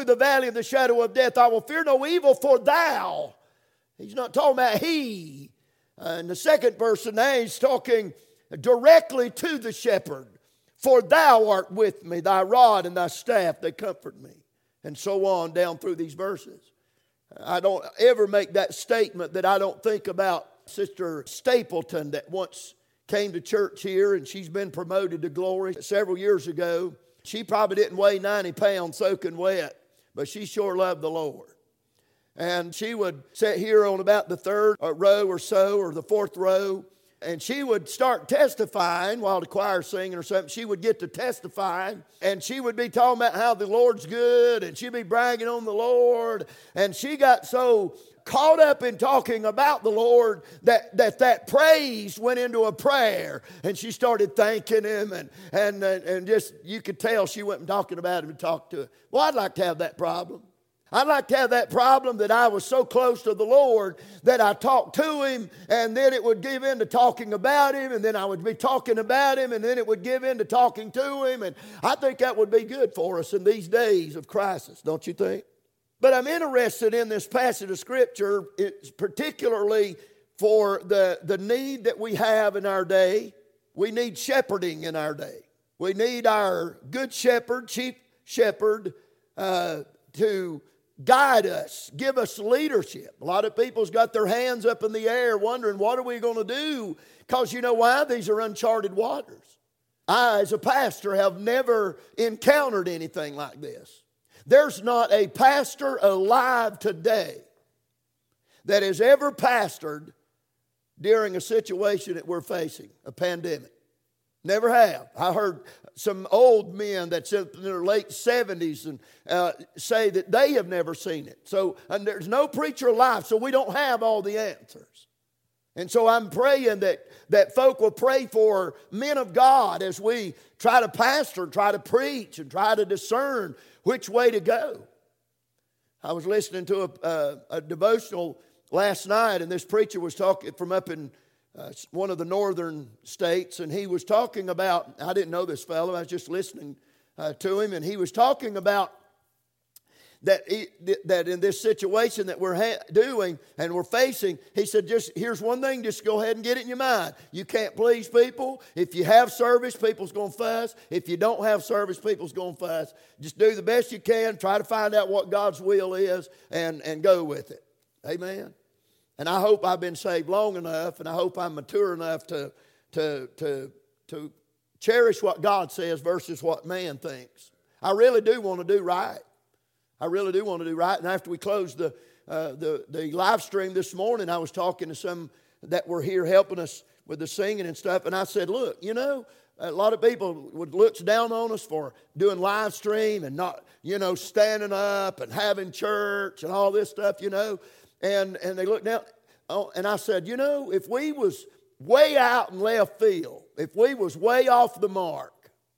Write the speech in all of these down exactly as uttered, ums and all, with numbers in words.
through the valley of the shadow of death, I will fear no evil, for thou. He's not talking about he. Uh, in the second verse, now he's talking directly to the shepherd. For thou art with me, thy rod and thy staff, they comfort me. And so on down through these verses. I don't ever make that statement that I don't think about Sister Stapleton that once came to church here, and she's been promoted to glory several years ago. She probably didn't weigh ninety pounds soaking wet, but she sure loved the Lord. And she would sit here on about the third row or so, or the fourth row, and she would start testifying while the choir's singing or something. She would get to testifying, and she would be talking about how the Lord's good, and she'd be bragging on the Lord. And she got so caught up in talking about the Lord that that, that praise went into a prayer. And she started thanking Him, and, and, and just, you could tell she wasn't talking about Him and talked to Him. Well, I'd like to have that problem. I'd like to have that problem that I was so close to the Lord that I talked to Him, and then it would give in to talking about Him, and then I would be talking about Him, and then it would give in to talking to Him. And I think that would be good for us in these days of crisis, don't you think? But I'm interested in this passage of Scripture, it's particularly for the, the need that we have in our day. We need shepherding in our day. We need our good shepherd, chief shepherd, uh, to guide us, give us leadership. A lot of people's got their hands up in the air wondering, what are we going to do? Because you know why? These are uncharted waters. I, as a pastor, have never encountered anything like this. There's not a pastor alive today that has ever pastored during a situation that we're facing, a pandemic. Never have. I heard some old men that's in their late seventies and uh, say that they have never seen it. So and there's no preacher alive, so we don't have all the answers. And so I'm praying that, that folk will pray for men of God as we try to pastor, try to preach, and try to discern which way to go. I was listening to a, a, a devotional last night, and this preacher was talking from up in Uh, one of the northern states, and he was talking about, I didn't know this fellow, I was just listening uh, to him, and he was talking about that he, that in this situation that we're ha- doing and we're facing, he said, just here's one thing, just go ahead and get it in your mind. You can't please people. If you have service, people's going to fuss. If you don't have service, people's going to fuss. Just do the best you can, try to find out what God's will is, and, and go with it. Amen. And I hope I've been saved long enough, and I hope I'm mature enough to, to, to, to cherish what God says versus what man thinks. I really do want to do right. I really do want to do right. And after we closed the, uh, the, the live stream this morning, I was talking to some that were here helping us with the singing and stuff, and I said, look, you know, a lot of people would look down on us for doing live stream and not, you know, standing up and having church and all this stuff, you know. And and they looked down, oh, and I said, you know, if we was way out in left field, if we was way off the mark,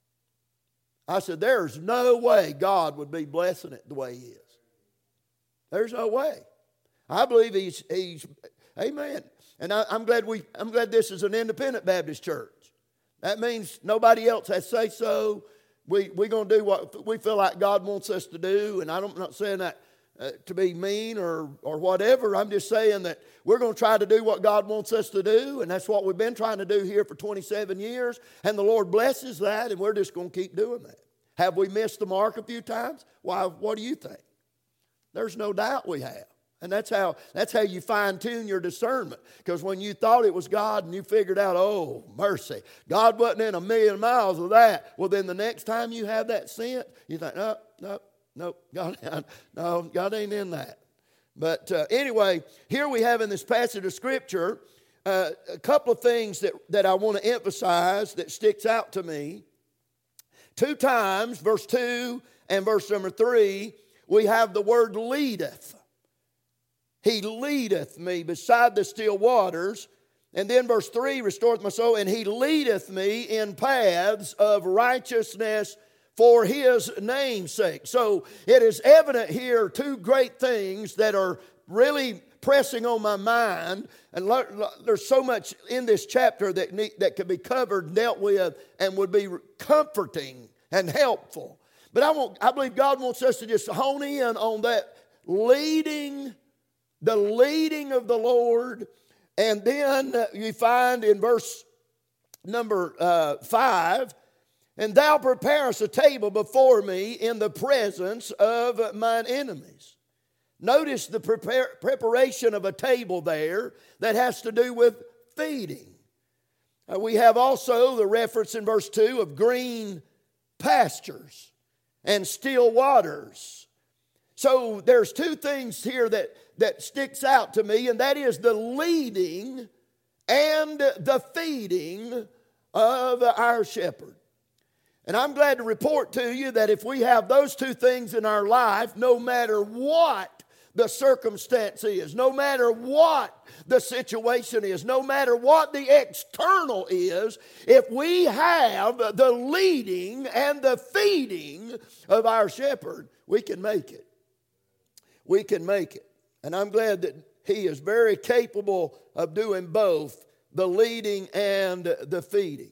I said, there's no way God would be blessing it the way He is. There's no way. I believe He's He's, amen. And I, I'm glad we I'm glad this is an independent Baptist church. That means nobody else has say so. We we're gonna do what we feel like God wants us to do, and I'm not saying that Uh, to be mean or or whatever. I'm just saying that we're going to try to do what God wants us to do, and that's what we've been trying to do here for twenty-seven years, and the Lord blesses that, and we're just going to keep doing that. Have we missed the mark a few times? Why, what do you think? There's no doubt we have. And that's how that's how you fine-tune your discernment. Because when you thought it was God and you figured out, oh, mercy, God wasn't in a million miles of that, well, then the next time you have that scent, you think, no, no, Nope, God, no, God ain't in that. But uh, anyway, here we have in this passage of Scripture uh, a couple of things that, that I want to emphasize that sticks out to me. Two times, verse two and verse number three, we have the word leadeth. He leadeth me beside the still waters. And then verse three, restoreth my soul, and He leadeth me in paths of righteousness for His name's sake. So it is evident here two great things that are really pressing on my mind. And there's so much in this chapter that need, that could be covered, dealt with, and would be comforting and helpful. But I want, I believe God wants us to just hone in on that leading, the leading of the Lord. And then you find in verse number uh, five, and thou preparest a table before me in the presence of mine enemies. Notice the prepare, preparation of a table there that has to do with feeding. Uh, we have also the reference in verse two of green pastures and still waters. So there's two things here that, that sticks out to me, and that is the leading and the feeding of our shepherd. And I'm glad to report to you that if we have those two things in our life, no matter what the circumstance is, no matter what the situation is, no matter what the external is, if we have the leading and the feeding of our shepherd, we can make it. We can make it. And I'm glad that he is very capable of doing both, the leading and the feeding.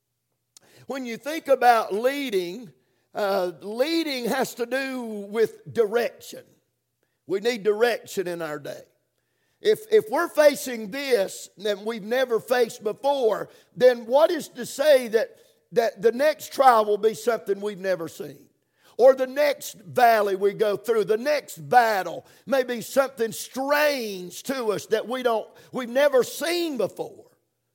When you think about leading, uh, leading has to do with direction. We need direction in our day. If, if we're facing this that we've never faced before, then what is to say that, that the next trial will be something we've never seen? Or the next valley we go through, the next battle may be something strange to us that we don't, we've never seen before.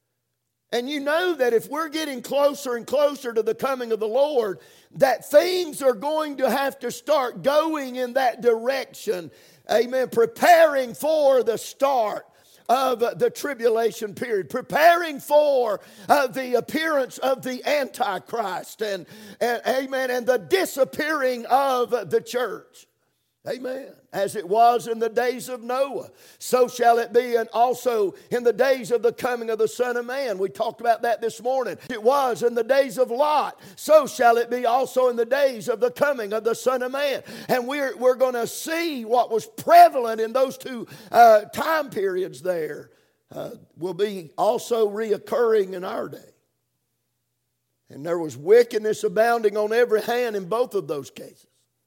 And you know that if we're getting closer and closer to the coming of the Lord, that things are going to have to start going in that direction. Amen. Preparing for the start of the tribulation period. Preparing for uh, the appearance of the Antichrist. And, and, amen. And the disappearing of the church. Amen. As it was in the days of Noah, so shall it be and also in the days of the coming of the Son of Man. We talked about that this morning. It was in the days of Lot, so shall it be also in the days of the coming of the Son of Man. And we're, we're going to see what was prevalent in those two uh, time periods there uh, will be also reoccurring in our day. And there was wickedness abounding on every hand in both of those cases.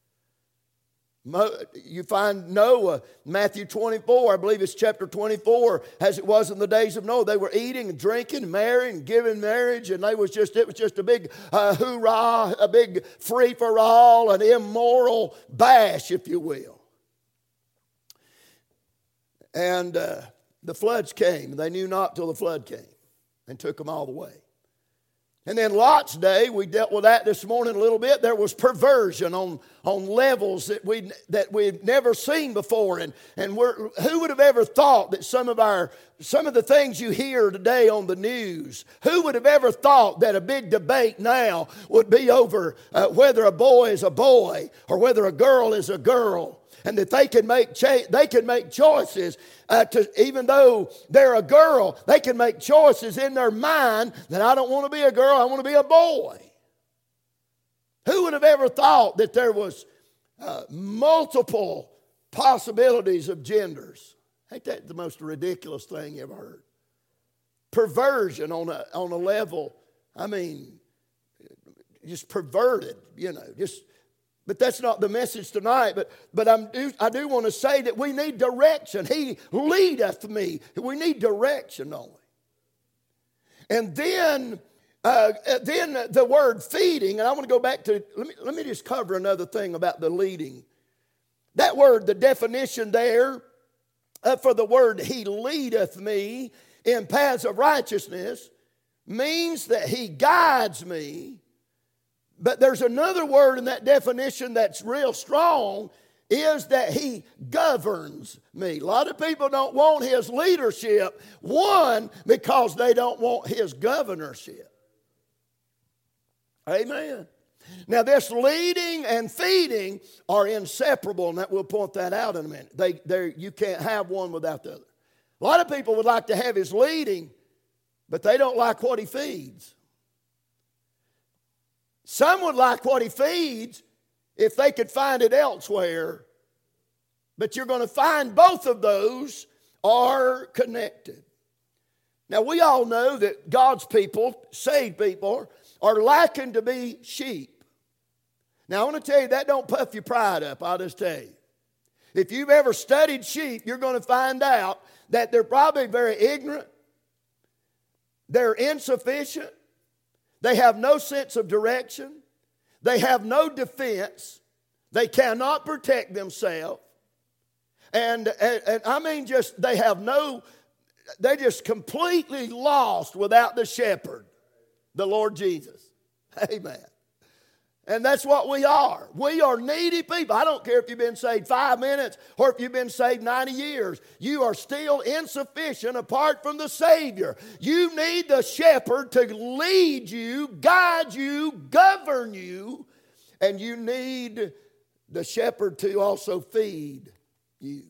You find Noah, Matthew twenty-four, I believe it's chapter twenty-four, as it was in the days of Noah. They were eating and drinking and marrying and giving marriage, and they was just it was just a big uh, hoorah, a big free-for-all, an immoral bash, if you will. And uh, the floods came. They knew not till the flood came and took them all the way. And then Lot's day, we dealt with that this morning a little bit. There was perversion on, on levels that we that we'd never seen before. And, and we're, who would have ever thought that some of our some of the things you hear today on the news, who would have ever thought that a big debate now would be over uh, whether a boy is a boy or whether a girl is a girl? And that they can make cha- they can make choices uh, to, even though they're a girl, they can make choices in their mind that I don't want to be a girl, I want to be a boy. Who would have ever thought that there was uh, multiple possibilities of genders? Ain't that the most ridiculous thing you ever heard? Perversion on a on a level, I mean, just perverted, you know, just. But that's not the message tonight. But, but I'm do, I do want to say that we need direction. He leadeth me. We need direction only. And then, uh, then the word feeding, and I want to go back to, let me, let me just cover another thing about the leading. That word, the definition there uh, for the word he leadeth me in paths of righteousness means that he guides me. But there's another word in that definition that's real strong, is that he governs me. A lot of people don't want his leadership, one, because they don't want his governorship. Amen. Now this leading and feeding are inseparable, and that we'll point that out in a minute. They, they, you can't have one without the other. A lot of people would like to have his leading, but they don't like what he feeds. Some would like what he feeds if they could find it elsewhere. But you're going to find both of those are connected. Now we all know that God's people, saved people, are likened to be sheep. Now, I want to tell you, that don't puff your pride up, I'll just tell you. If you've ever studied sheep, you're going to find out that they're probably very ignorant. They're insufficient. They have no sense of direction. They have no defense. They cannot protect themselves. And, and, and I mean just, they have no, they're just completely lost without the shepherd, the Lord Jesus. Amen. And that's what we are. We are needy people. I don't care if you've been saved five minutes or if you've been saved ninety years. You are still insufficient apart from the Savior. You need the shepherd to lead you, guide you, govern you. And you need the shepherd to also feed you.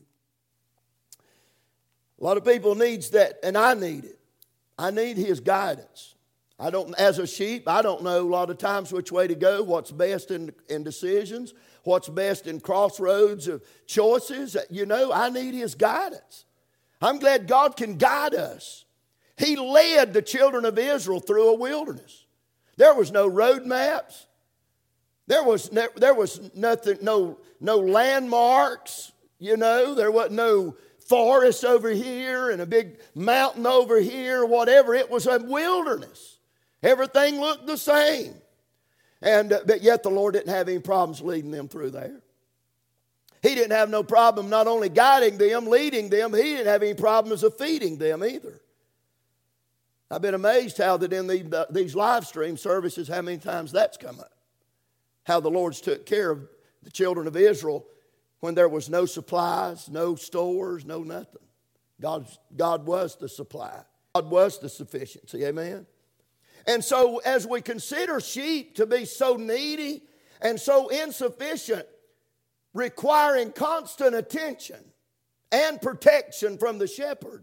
A lot of people needs that, and I need it. I need his guidance. I don't, as a sheep, I don't know a lot of times which way to go, what's best in, in decisions, what's best in crossroads of choices. You know, I need his guidance. I'm glad God can guide us. He led the children of Israel through a wilderness. There was no road maps. There was ne- there was nothing, no no landmarks. You know, there was no forest over here and a big mountain over here, whatever. It was a wilderness. Everything looked the same. And uh, but yet the Lord didn't have any problems leading them through there. He didn't have no problem not only guiding them, leading them, he didn't have any problems of feeding them either. I've been amazed how that in the, the, these live stream services, how many times that's come up. How the Lord's took care of the children of Israel when there was no supplies, no stores, no nothing. God, God was the supply. God was the sufficiency. Amen? And so as we consider sheep to be so needy and so insufficient, requiring constant attention and protection from the shepherd,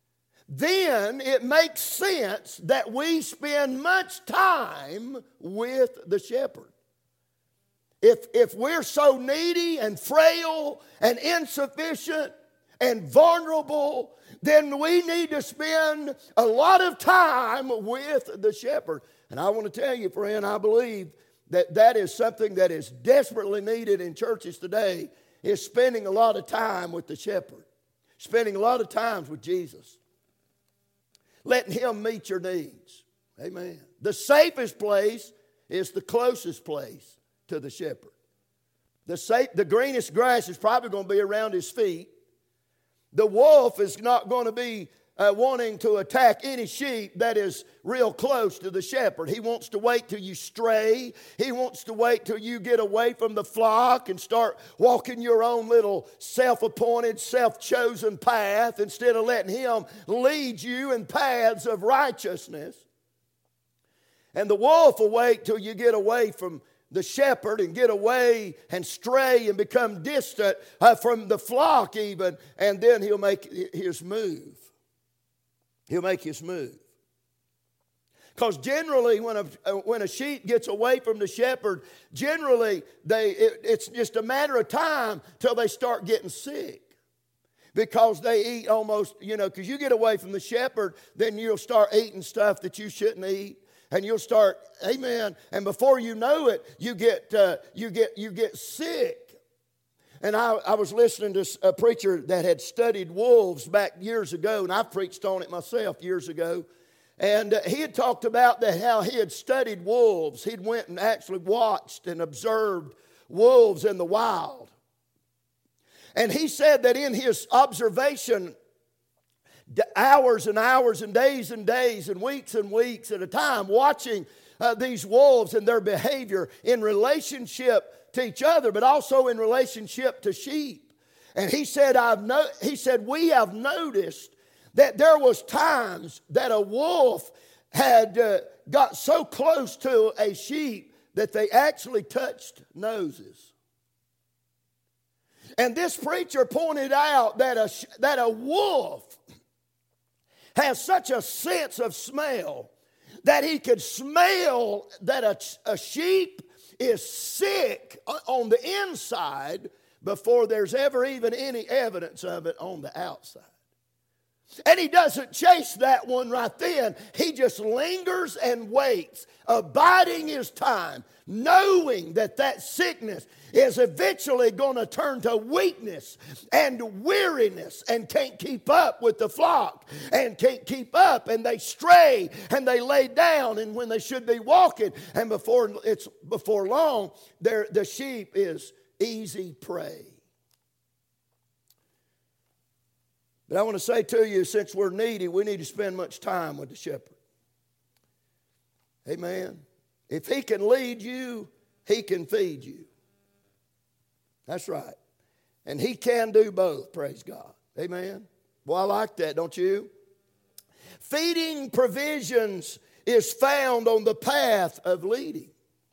then it makes sense that we spend much time with the shepherd. If, if we're so needy and frail and insufficient and vulnerable, then we need to spend a lot of time with the shepherd. And I want to tell you, friend, I believe that that is something that is desperately needed in churches today, is spending a lot of time with the shepherd. Spending a lot of time with Jesus. Letting him meet your needs. Amen. The safest place is the closest place to the shepherd. The, safe, the greenest grass is probably going to be around his feet. The wolf is not going to be uh, wanting to attack any sheep that is real close to the shepherd. He wants to wait till you stray. He wants to wait till you get away from the flock and start walking your own little self-appointed, self-chosen path instead of letting him lead you in paths of righteousness. And the wolf will wait till you get away from the shepherd and get away and stray and become distant uh, from the flock even, and then he'll make his move. He'll make his move. Because generally when a, when a sheep gets away from the shepherd, generally they it, it's just a matter of time till they start getting sick. Because they eat almost, you know, because you get away from the shepherd, then you'll start eating stuff that you shouldn't eat. And you'll start, amen, and before you know it, you get uh, you get you get sick. And I, I was listening to a preacher that had studied wolves back years ago, and I preached on it myself years ago. And uh, he had talked about that how he had studied wolves. He'd went and actually watched and observed wolves in the wild. And he said that in his observation, hours and hours and days and days and weeks and weeks at a time, watching uh, these wolves and their behavior in relationship to each other, but also in relationship to sheep. And he said, I've no, he said, we have noticed that there was times that a wolf had uh, got so close to a sheep that they actually touched noses. And this preacher pointed out that a, that a wolf has such a sense of smell that he could smell that a, a sheep is sick on the inside before there's ever even any evidence of it on the outside. And he doesn't chase that one right then. He just lingers and waits, abiding his time, knowing that that sickness is eventually going to turn to weakness and weariness and can't keep up with the flock and can't keep up, and they stray and they lay down and when they should be walking, and before it's before long, the sheep is easy prey. But I want to say to you, since we're needy, we need to spend much time with the shepherd. Amen. If he can lead you, he can feed you. That's right. And he can do both, praise God. Amen. Well, I like that, don't you? Feeding provisions is found on the path of leading.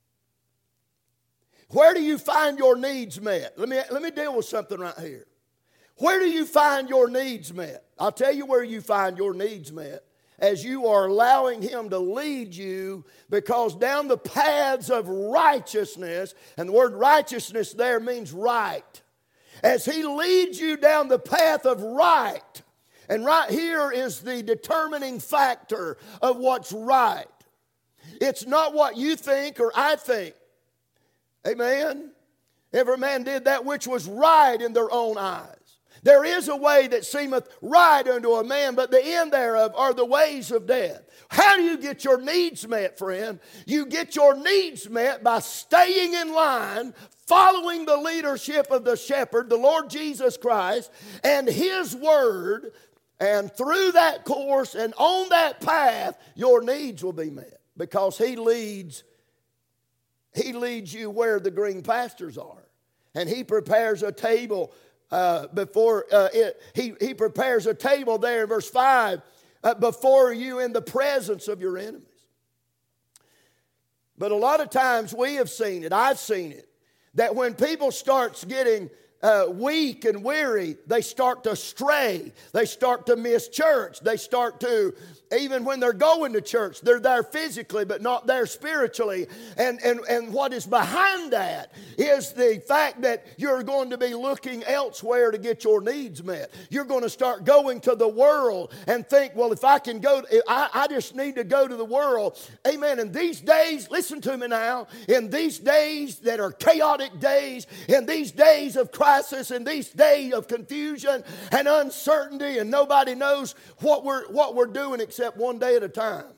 Where do you find your needs met? Let me, let me deal with something right here. Where do you find your needs met? I'll tell you where you find your needs met. As you are allowing him to lead you, because down the paths of righteousness, and the word righteousness there means right. As he leads you down the path of right, and right here is the determining factor of what's right. It's not what you think or I think. Amen? Every man did that which was right in their own eyes. There is a way that seemeth right unto a man, but the end thereof are the ways of death. How do you get your needs met, friend? You get your needs met by staying in line, following the leadership of the shepherd, the Lord Jesus Christ, and his word, and through that course and on that path, your needs will be met, because he leads, he leads you where the green pastures are, and he prepares a table Uh, before uh, it, he, he prepares a table there in verse five uh, before you in the presence of your enemies. But a lot of times we have seen it, I've seen it, that when people start getting uh, weak and weary, they start to stray. They start to miss church. They start to, even when they're going to church, they're there physically but not there spiritually. And, and, and what is behind that is the fact that you're going to be looking elsewhere to get your needs met. You're going to start going to the world and think, well, if I can go, I, I just need to go to the world. Amen. In these days, listen to me now, in these days that are chaotic days, in these days of crisis, in these days of confusion and uncertainty, and nobody knows what we're, what we're doing except one day at a time.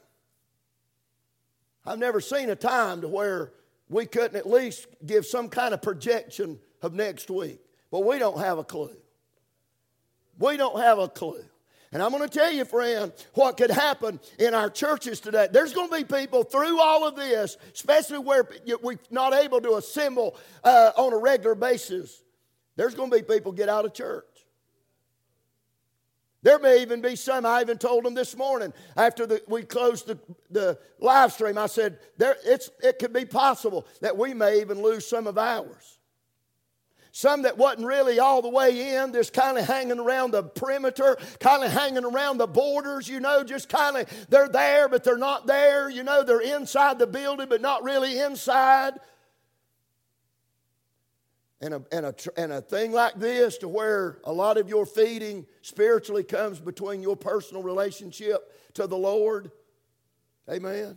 I've never seen a time to where we couldn't at least give some kind of projection of next week. But we don't have a clue. We don't have a clue. And I'm going to tell you, friend, what could happen in our churches today. There's going to be people through all of this, especially where we're not able to assemble uh, on a regular basis. There's going to be people get out of church. There may even be some, I even told them this morning after the, we closed the, the live stream, I said, there, it's, it could be possible that we may even lose some of ours. Some that wasn't really all the way in, just kind of hanging around the perimeter, kind of hanging around the borders, you know, just kind of, they're there but they're not there, you know, they're inside the building but not really inside. And a, and, a, and a thing like this, to where a lot of your feeding spiritually comes between your personal relationship to the Lord. Amen.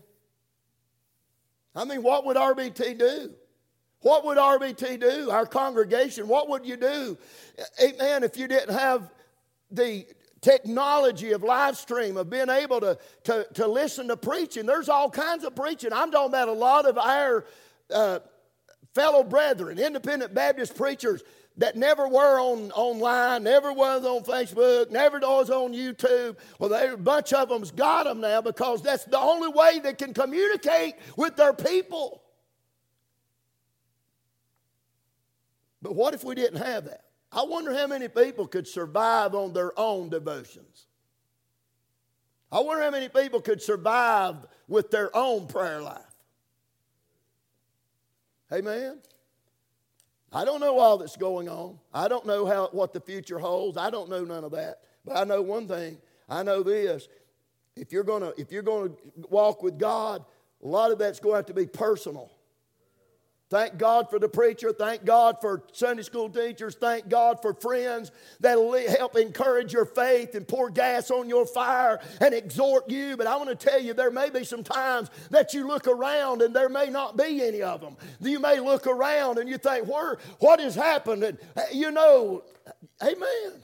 I mean, what would R B T do? What would R B T do? Our congregation, what would you do? Amen. If you didn't have the technology of live stream, of being able to, to, to listen to preaching. There's all kinds of preaching. I'm talking about a lot of our uh, fellow brethren, independent Baptist preachers that never were on online, never was on Facebook, never was on YouTube. Well, there, a bunch of them's got them now, because that's the only way they can communicate with their people. But what if we didn't have that? I wonder how many people could survive on their own devotions. I wonder how many people could survive with their own prayer life. Amen. I don't know all that's going on. I don't know how what the future holds. I don't know none of that. But I know one thing. I know this. If you're gonna if you're gonna walk with God, a lot of that's going to have to be personal. Thank God for the preacher. Thank God for Sunday school teachers. Thank God for friends that'll help encourage your faith and pour gas on your fire and exhort you. But I want to tell you, there may be some times that you look around and there may not be any of them. You may look around and you think, Where, what has happened? And you know, amen.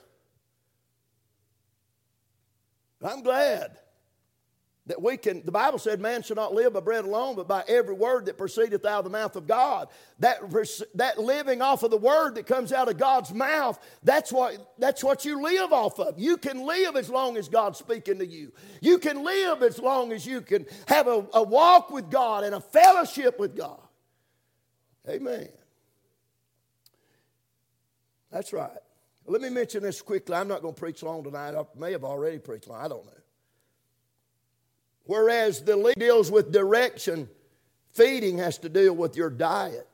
I'm glad that we can, the Bible said man shall not live by bread alone, but by every word that proceedeth out of the mouth of God. That, that living off of the word that comes out of God's mouth, that's what, that's what you live off of. You can live as long as God's speaking to you. You can live as long as you can have a, a walk with God and a fellowship with God. Amen. That's right. Let me mention this quickly. I'm not going to preach long tonight. I may have already preached long. I don't know. Whereas the lead deals with direction, feeding has to deal with your diet.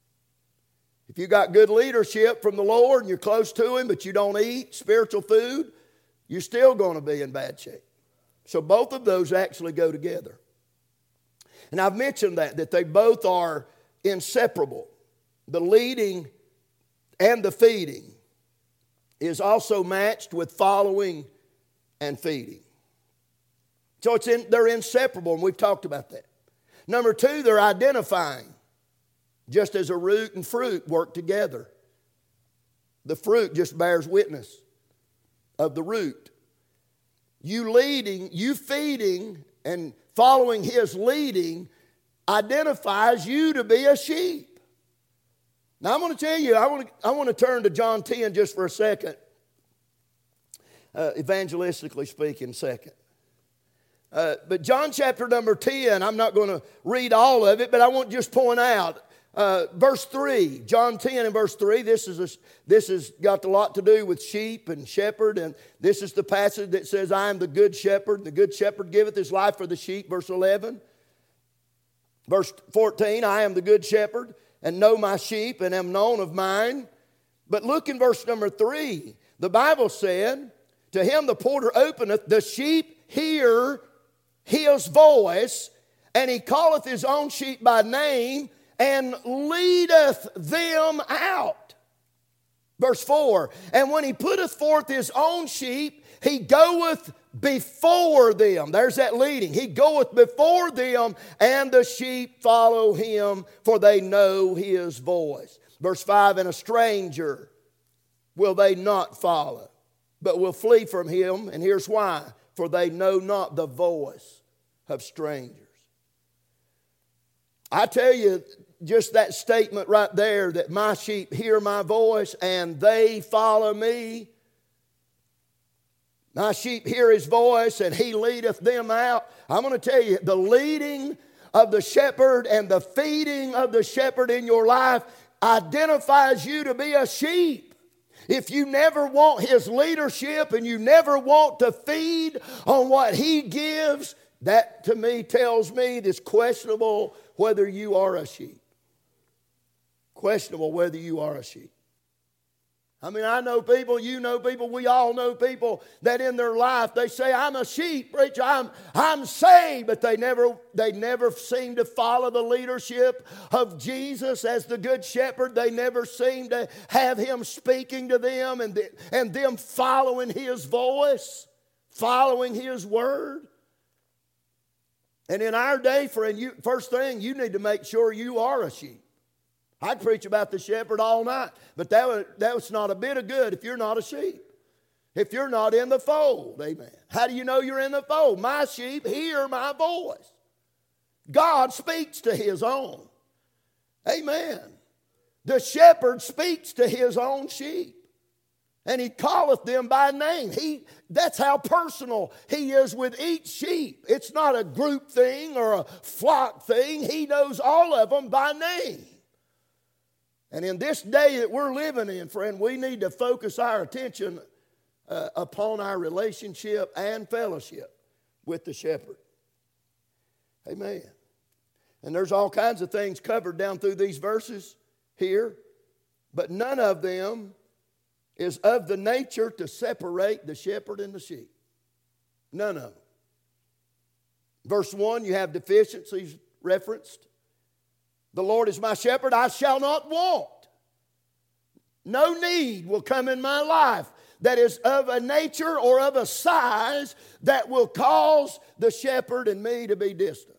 If you got good leadership from the Lord and you're close to Him, but you don't eat spiritual food, you're still going to be in bad shape. So both of those actually go together. And I've mentioned that, that they both are inseparable. The leading and the feeding is also matched with following and feeding. So it's in, they're inseparable, and we've talked about that. Number two, they're identifying. Just as a root and fruit work together. The fruit just bears witness of the root. You leading, you feeding, and following His leading identifies you to be a sheep. Now I'm going to tell you, I want to, I want to turn to John ten just for a second. Uh, evangelistically speaking, second. Uh, but John chapter number ten, I'm not going to read all of it, but I want to just point out uh, verse three. John ten and verse three, this is a, this has got a lot to do with sheep and shepherd. And this is the passage that says, I am the good shepherd. The good shepherd giveth his life for the sheep. Verse eleven. Verse fourteen, I am the good shepherd and know my sheep and am known of mine. But look in verse number three. The Bible said, to him the porter openeth, the sheep hear His voice, and He calleth His own sheep by name, and leadeth them out. Verse four, and when He putteth forth His own sheep, He goeth before them. There's that leading. He goeth before them, and the sheep follow Him, for they know His voice. Verse five, and a stranger will they not follow, but will flee from him, and here's why. For they know not the voice of strangers. I tell you, just that statement right there, that my sheep hear my voice and they follow me. My sheep hear His voice and He leadeth them out. I'm going to tell you, the leading of the shepherd and the feeding of the shepherd in your life identifies you to be a sheep. If you never want His leadership and you never want to feed on what He gives, that to me tells me it's questionable whether you are a sheep. Questionable whether you are a sheep. I mean, I know people, you know people, we all know people that in their life they say, I'm a sheep, preacher, I'm, I'm saved, but they never, they never seem to follow the leadership of Jesus as the good shepherd. They never seem to have Him speaking to them and, the, and them following His voice, following His word. And in our day, friend, you, first thing, you need to make sure you are a sheep. I'd preach about the shepherd all night, but that was, that was not a bit of good if you're not a sheep. If you're not in the fold, amen. How do you know you're in the fold? My sheep hear my voice. God speaks to His own. Amen. The shepherd speaks to his own sheep. And He calleth them by name. He, that's how personal He is with each sheep. It's not a group thing or a flock thing. He knows all of them by name. And in this day that we're living in, friend, we need to focus our attention uh, upon our relationship and fellowship with the shepherd. Amen. And there's all kinds of things covered down through these verses here, but none of them is of the nature to separate the shepherd and the sheep. None of them. Verse one, you have deficiencies referenced. The Lord is my shepherd, I shall not want. No need will come in my life that is of a nature or of a size that will cause the shepherd and me to be distant.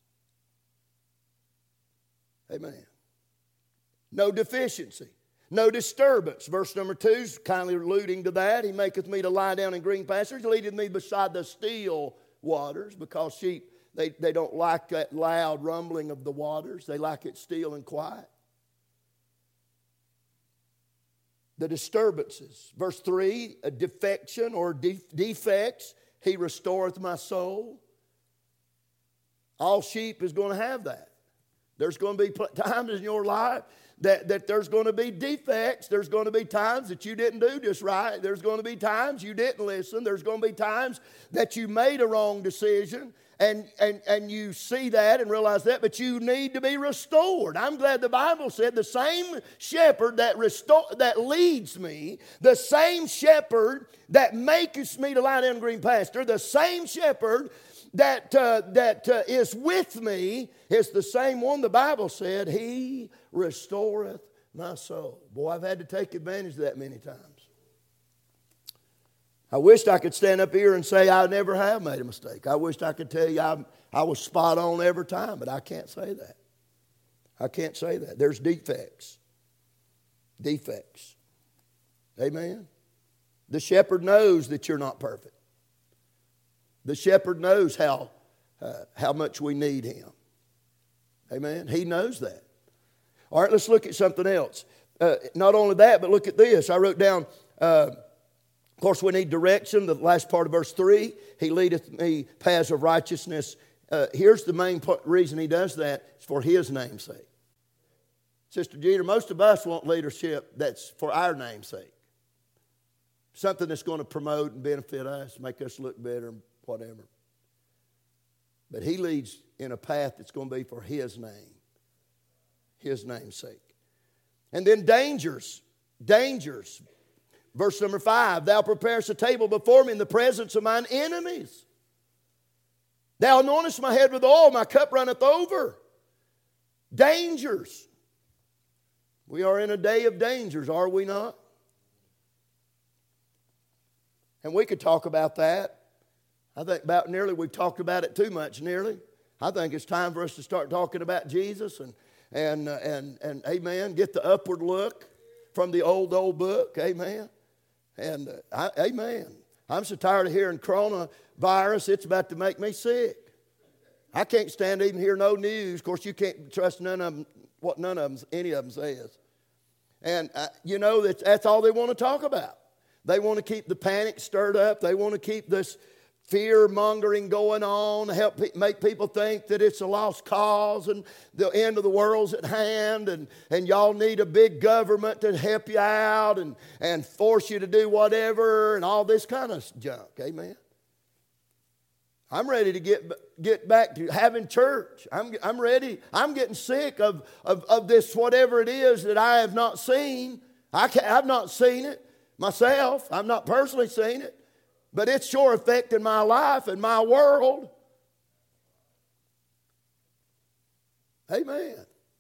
Amen. No deficiency, no disturbance. Verse number two is kindly alluding to that. He maketh me to lie down in green pastures, leadeth me beside the still waters, because sheep, they, they don't like that loud rumbling of the waters. They like it still and quiet. The disturbances. Verse three, a defection or de- defects. He restoreth my soul. All sheep is going to have that. There's going to be times in your life that, that there's going to be defects. There's going to be times that you didn't do just right. There's going to be times you didn't listen. There's going to be times that you made a wrong decision. And, and, and you see that and realize that, but you need to be restored. I'm glad the Bible said the same shepherd that restore, that leads me, the same shepherd that maketh me to lie down in green pasture, the same shepherd that, uh, that uh, is with me is the same one the Bible said, he restoreth my soul. Boy, I've had to take advantage of that many times. I wished I could stand up here and say I never have made a mistake. I wished I could tell you I, I was spot on every time, but I can't say that. I can't say that. There's defects. Defects. Amen? The shepherd knows that you're not perfect. The shepherd knows how, uh, how much we need him. Amen? He knows that. All right, let's look at something else. Uh, not only that, but look at this. I wrote down... Uh, Of course, we need direction. The last part of verse three, he leadeth me paths of righteousness. Uh, here's the main part, reason he does that. It's for his name's sake. Sister Jeter, most of us want leadership that's for our name's sake. Something that's going to promote and benefit us, make us look better, whatever. But he leads in a path that's going to be for his name. His name's sake. And then dangers. Dangers. Verse number five, thou preparest a table before me in the presence of mine enemies. Thou anointest my head with oil, my cup runneth over. Dangers. We are in a day of dangers, are we not? And we could talk about that. I think about nearly, we've talked about it too much nearly. I think it's time for us to start talking about Jesus and, and, uh, and, and amen, get the upward look from the old, old book, amen. And, uh, I, amen. I'm so tired of hearing coronavirus, it's about to make me sick. I can't stand to even hear no news. Of course, you can't trust none of them, what none of them, any of them says. And, uh, you know, that's, that's all they want to talk about. They want to keep the panic stirred up. They want to keep this fear-mongering going on, help pe- make people think that it's a lost cause and the end of the world's at hand, and, and y'all need a big government to help you out and, and force you to do whatever and all this kind of junk. Amen. I'm ready to get, get back to having church. I'm, I'm ready. I'm getting sick of, of, of this whatever it is that I have not seen. I can't, I've not seen it myself. I've not personally seen it. But it's sure affecting my life and my world. Amen.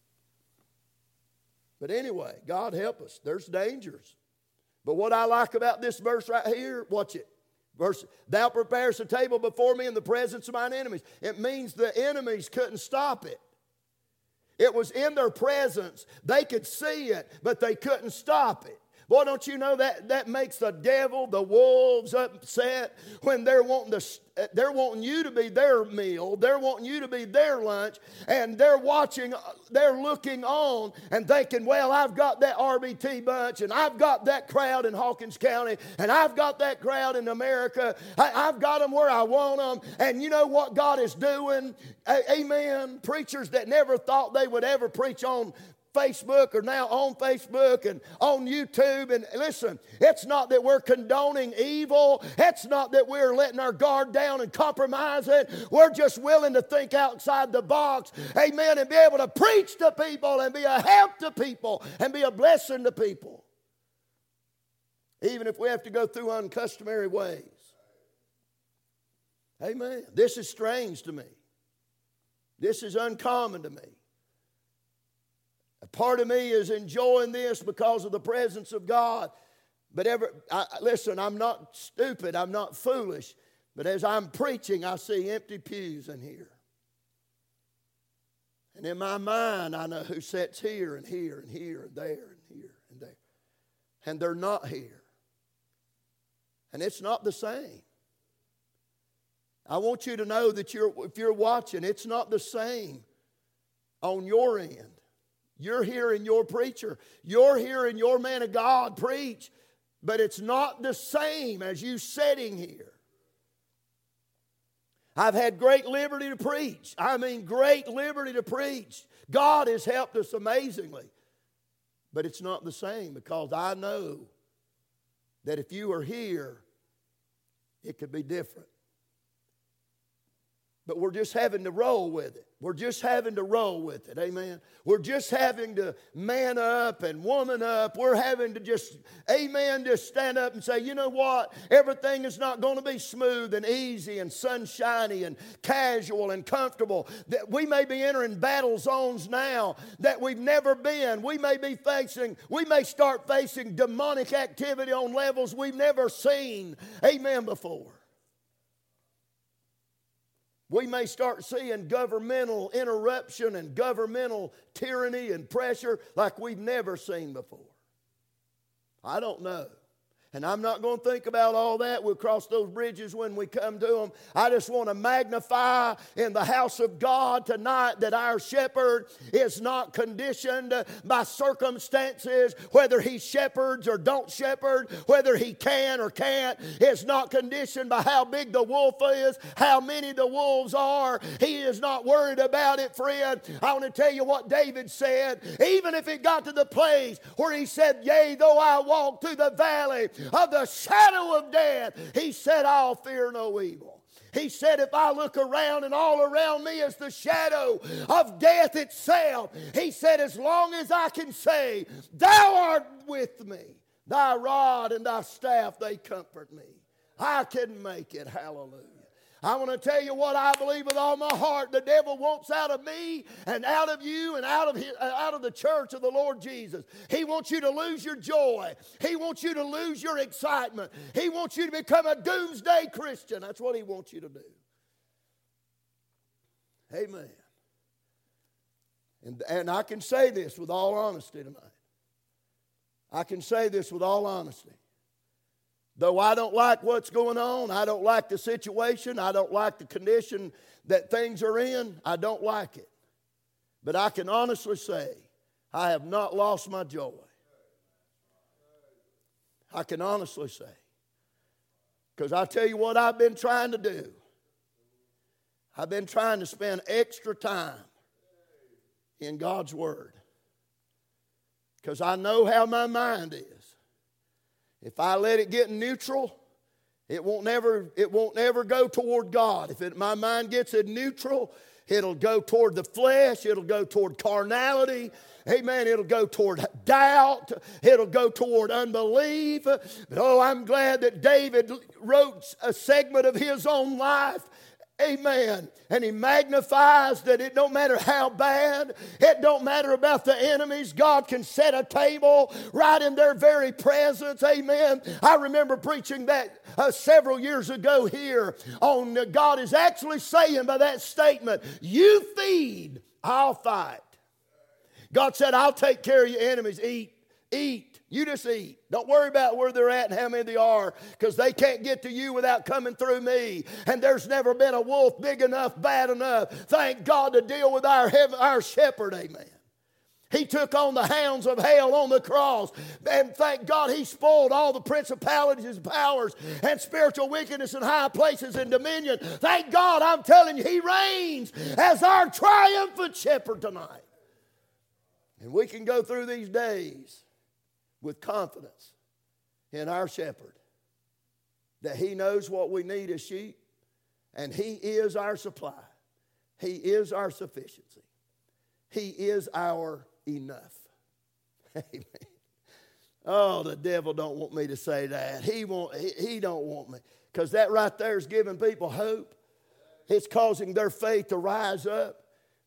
But anyway, God help us. There's dangers. But what I like about this verse right here, watch it. Verse, thou preparest a table before me in the presence of mine enemies. It means the enemies couldn't stop it. It was in their presence. They could see it, but they couldn't stop it. Boy, don't you know that that makes the devil, the wolves upset when they're wanting to, they're wanting you to be their meal. They're wanting you to be their lunch. And they're watching, they're looking on and thinking, well, I've got that R B T bunch and I've got that crowd in Hawkins County and I've got that crowd in America. I, I've got them where I want them. And you know what God is doing? A- amen. Preachers that never thought they would ever preach on Facebook are now on Facebook and on YouTube. And listen, it's not that we're condoning evil. It's not that we're letting our guard down and compromise it. We're just willing to think outside the box, amen, and be able to preach to people and be a help to people and be a blessing to people, even if we have to go through uncustomary ways. Amen. This is strange to me. This is uncommon to me. A part of me is enjoying this because of the presence of God. But ever, I, listen, I'm not stupid. I'm not foolish. But as I'm preaching, I see empty pews in here. And in my mind, I know who sits here and here and here and there and here and there. And they're not here. And it's not the same. I want you to know that you're, if you're watching, it's not the same on your end. You're hearing your preacher. You're hearing your man of God preach. But it's not the same as you sitting here. I've had great liberty to preach. I mean great liberty to preach. God has helped us amazingly. But it's not the same because I know that if you are here, it could be different. But we're just having to roll with it. We're just having to roll with it. Amen. We're just having to man up and woman up. We're having to just, amen, just stand up and say, you know what? Everything is not going to be smooth and easy and sunshiny and casual and comfortable. That we may be entering battle zones now that we've never been. We may be facing, we may start facing demonic activity on levels we've never seen, amen, before. We may start seeing governmental interruption and governmental tyranny and pressure like we've never seen before. I don't know. And I'm not going to think about all that. We'll cross those bridges when we come to them. I just want to magnify in the house of God tonight that our shepherd is not conditioned by circumstances, whether he shepherds or don't shepherd, whether he can or can't. It's not conditioned by how big the wolf is, how many the wolves are. He is not worried about it, friend. I want to tell you what David said. Even if it got to the place where he said, yea, though I walk through the valley of the shadow of death, he said, I'll fear no evil. He said, if I look around and all around me is the shadow of death itself, he said, as long as I can say, thou art with me, thy rod and thy staff, they comfort me. I can make it. Hallelujah. I want to tell you what I believe with all my heart the devil wants out of me and out of you and out of his, out of the church of the Lord Jesus. He wants you to lose your joy. He wants you to lose your excitement. He wants you to become a doomsday Christian. That's what he wants you to do. Amen. And, and I can say this with all honesty tonight. I can say this with all honesty. Though I don't like what's going on, I don't like the situation, I don't like the condition that things are in, I don't like it. But I can honestly say, I have not lost my joy. I can honestly say. Because I tell you what I've been trying to do. I've been trying to spend extra time in God's Word. Because I know how my mind is. If I let it get neutral, it won't never, it won't never go toward God. If it, my mind gets it neutral, it'll go toward the flesh. It'll go toward carnality. Amen. It'll go toward doubt. It'll go toward unbelief. But oh, I'm glad that David wrote a segment of his own life. Amen. And he magnifies that it don't matter how bad, it don't matter about the enemies. God can set a table right in their very presence. Amen. I remember preaching that uh, several years ago here on uh, God is actually saying by that statement, you feed, I'll fight. God said, I'll take care of your enemies. Eat, eat. You just eat. Don't worry about where they're at and how many they are, because they can't get to you without coming through me. And there's never been a wolf big enough, bad enough, thank God, to deal with our, heaven, our shepherd. Amen. He took on the hounds of hell on the cross. And thank God he spoiled all the principalities and powers and spiritual wickedness in high places and dominion. Thank God, I'm telling you, he reigns as our triumphant shepherd tonight. And we can go through these days with confidence in our shepherd, that he knows what we need as sheep, and he is our supply. He is our sufficiency. He is our enough. Amen. Oh, the devil don't want me to say that. He won't, he, he don't want me, because that right there is giving people hope. It's causing their faith to rise up.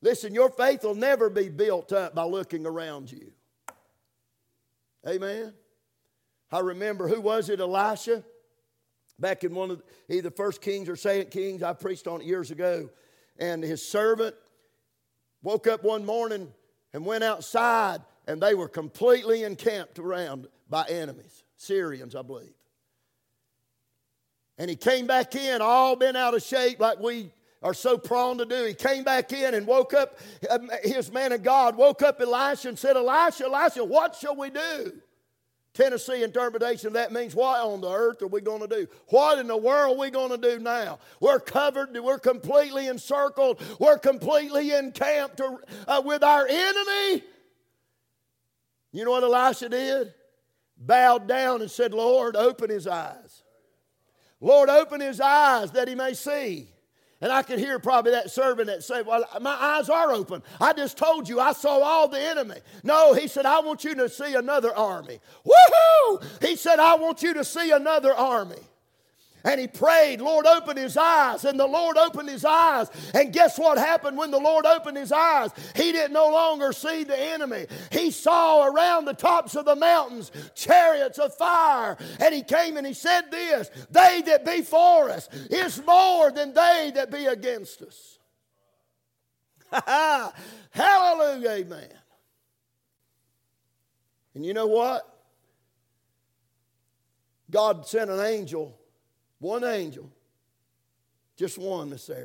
Listen, your faith will never be built up by looking around you. Amen. I remember, who was it, Elisha? Back in one of the, either First Kings or Second Kings, I preached on it years ago. And his servant woke up one morning and went outside, and they were completely encamped around by enemies, Syrians, I believe. And he came back in, all bent out of shape like we are so prone to do. He came back in and woke up, his man of God woke up Elisha and said, Elisha, Elisha, what shall we do? Tennessee interpretation of that means, what on the earth are we going to do? What in the world are we going to do now? We're covered, we're completely encircled, we're completely encamped uh, with our enemy. You know what Elisha did? Bowed down and said, Lord, open his eyes. Lord, open his eyes that he may see. And I could hear probably that servant that said, well, my eyes are open. I just told you I saw all the enemy. No, he said, I want you to see another army. Woohoo! He said, I want you to see another army. And he prayed, Lord, open his eyes. And the Lord opened his eyes. And guess what happened when the Lord opened his eyes? He didn't no longer see the enemy. He saw around the tops of the mountains chariots of fire. And he came and he said this, they that be for us is more than they that be against us. Hallelujah, amen. And you know what? God sent an angel. One angel, just one, Miss Sarah.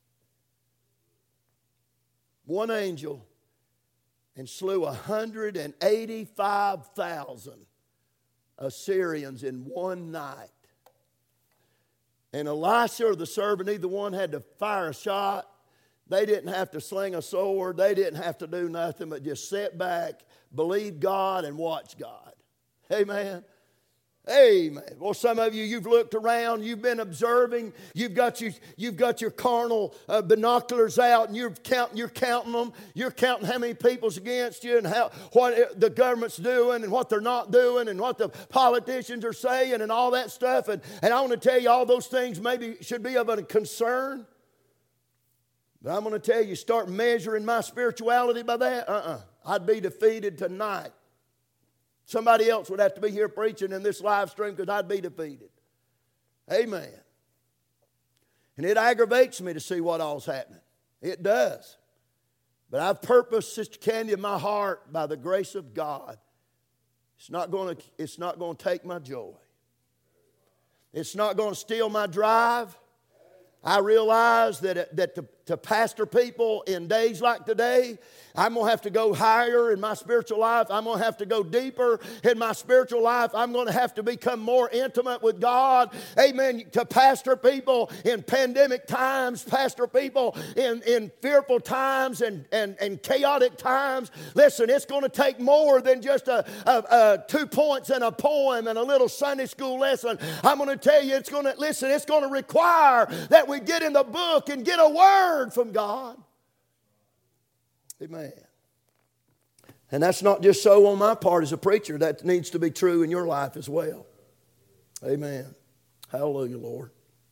One angel, and slew one hundred eighty-five thousand Assyrians in one night. And Elisha or the servant, either one had to fire a shot. They didn't have to sling a sword. They didn't have to do nothing but just sit back, believe God, and watch God. Amen. Amen. Well, some of you, you've looked around, you've been observing, you've got your, you've got your carnal uh, binoculars out, and you're counting, you're counting them. You're counting how many people's against you, and how what the government's doing, and what they're not doing, and what the politicians are saying, and all that stuff. And, and I want to tell you, all those things maybe should be of a concern. But I'm going to tell you, start measuring my spirituality by that. Uh-uh. I'd be defeated tonight. Somebody else would have to be here preaching in this live stream because I'd be defeated. Amen. And it aggravates me to see what all's happening. It does. But I've purposed, Sister Candy, in my heart, by the grace of God, it's not going to, it's not going to take my joy. It's not going to steal my drive. I realize that, that to, to pastor people in days like today, I'm going to have to go higher in my spiritual life. I'm going to have to go deeper in my spiritual life. I'm going to have to become more intimate with God. Amen. To pastor people in pandemic times, pastor people in, in fearful times and, and, and chaotic times. Listen, it's going to take more than just a, a, a two points and a poem and a little Sunday school lesson. I'm going to tell you, it's going to, listen, it's going to require that we get in the book and get a word from God. Amen. And that's not just so on my part as a preacher. That needs to be true in your life as well. Amen. Hallelujah, Lord.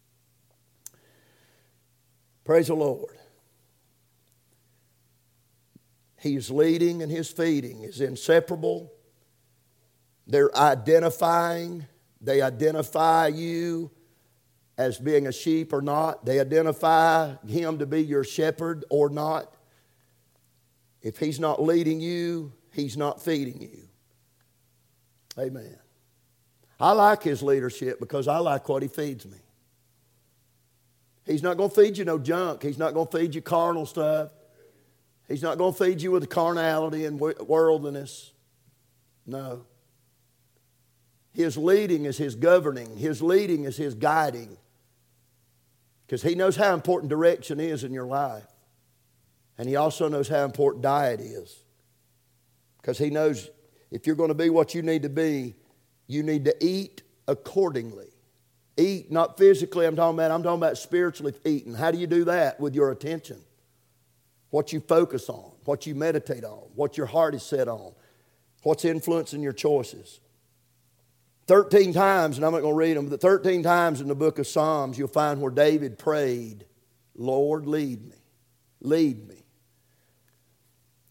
Praise the Lord. His leading and His feeding is inseparable. They're identifying. They identify you as being a sheep or not. They identify Him to be your shepherd or not. If He's not leading you, He's not feeding you. Amen. I like His leadership because I like what He feeds me. He's not going to feed you no junk. He's not going to feed you carnal stuff. He's not going to feed you with carnality and worldliness. No. His leading is His governing. His leading is His guiding. Because He knows how important direction is in your life. And He also knows how important diet is. Because He knows if you're going to be what you need to be, you need to eat accordingly. Eat, not physically, I'm talking about, I'm talking about spiritually eating. How do you do that? With your attention. What you focus on, what you meditate on, what your heart is set on, what's influencing your choices. Thirteen times, and I'm not going to read them, but thirteen times in the book of Psalms, you'll find where David prayed, Lord, lead me, lead me.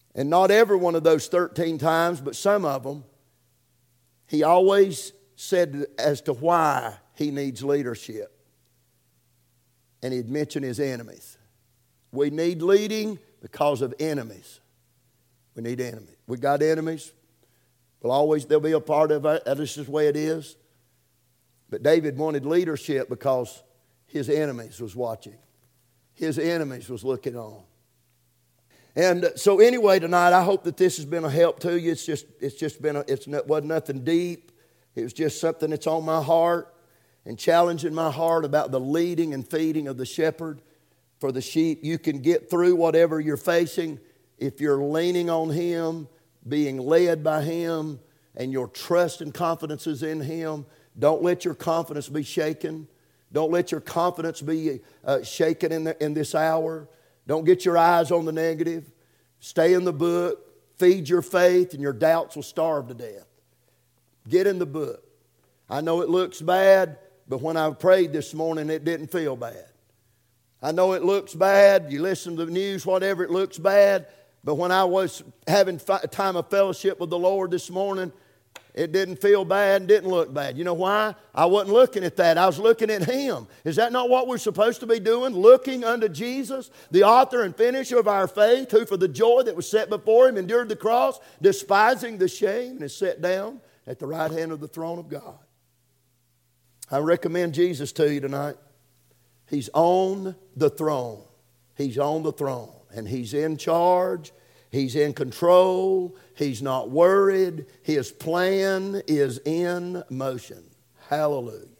And not every one of those thirteen times, but some of them, he always said as to why he needs leadership. And he'd mention his enemies. We need leading because of enemies. We need enemies. We got enemies. Well, always they'll be a part of it. That's just the way it is. But David wanted leadership because his enemies was watching. His enemies was looking on. And so anyway, tonight, I hope that this has been a help to you. It's just, it's just been, a, it's not, wasn't nothing deep. It was just something that's on my heart and challenging my heart about the leading and feeding of the shepherd for the sheep. You can get through whatever you're facing if you're leaning on Him, being led by Him, and your trust and confidence is in Him. Don't let your confidence be shaken. Don't let your confidence be uh, shaken in, the, in this hour. Don't get your eyes on the negative. Stay in the book. Feed your faith, and your doubts will starve to death. Get in the book. I know it looks bad, but when I prayed this morning, it didn't feel bad. I know it looks bad. You listen to the news, whatever, it looks bad. But when I was having a time of fellowship with the Lord this morning, it didn't feel bad and didn't look bad. You know why? I wasn't looking at that. I was looking at Him. Is that not what we're supposed to be doing? Looking unto Jesus, the author and finisher of our faith, who for the joy that was set before Him endured the cross, despising the shame, and is set down at the right hand of the throne of God. I recommend Jesus to you tonight. He's on the throne. He's on the throne. And He's in charge. He's in control. He's not worried. His plan is in motion. Hallelujah.